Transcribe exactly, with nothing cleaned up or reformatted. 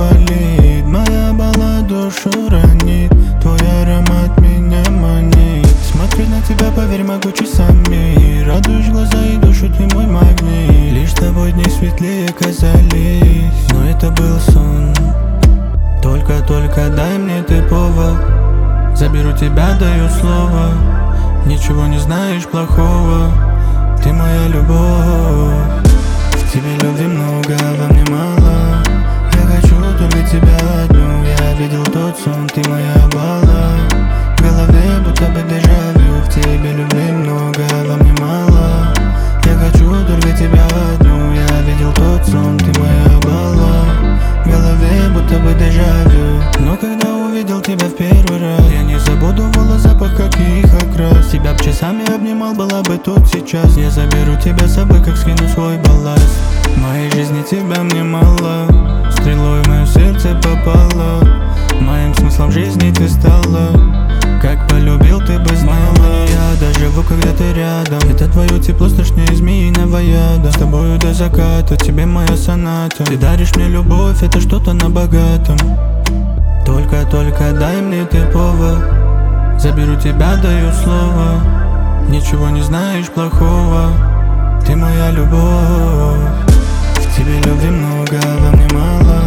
болит, моя баллада душу ранит, твой аромат меня манит. Смотрю на тебя, поверь, могу часами, радуешь глаза и душу, ты мой магнит. Лишь с тобой дни светлее казались, но это был сон. Только-только дай мне ты повод, заберу тебя, даю слово. Ничего не знаешь плохого, ты моя любовь. В тебе любви много, а во мне мало. Я хочу только тебя одну, я видел тот сон, ты моя балла. В голове будто бы дежавю, в тебе любви много, а во мне мало. Я хочу только тебя одну, я видел тот сон, ты моя балла. В голове будто бы дежавю, но когда увидел тебя в первый раз, я не забуду волос, запах, как и их окрас. Тебя б часами обнимал, была бы тут сейчас. Я заберу тебя с собой, как скину свой балласт. В моей жизни тебя мне мало, стрелой в мое сердце попала. Моим смыслом жизни ты стала, как полюбил ты бы знала. Я даже живу, когда ты рядом, это твое тепло страшнее змеиного яда. С тобою до заката, тебе моя соната. Ты даришь мне любовь, это что-то на богатом. Только-только дай мне ты повод, заберу тебя, даю слово. Ничего не знаешь плохого, ты моя любовь. В тебе любви много, а во мне мало.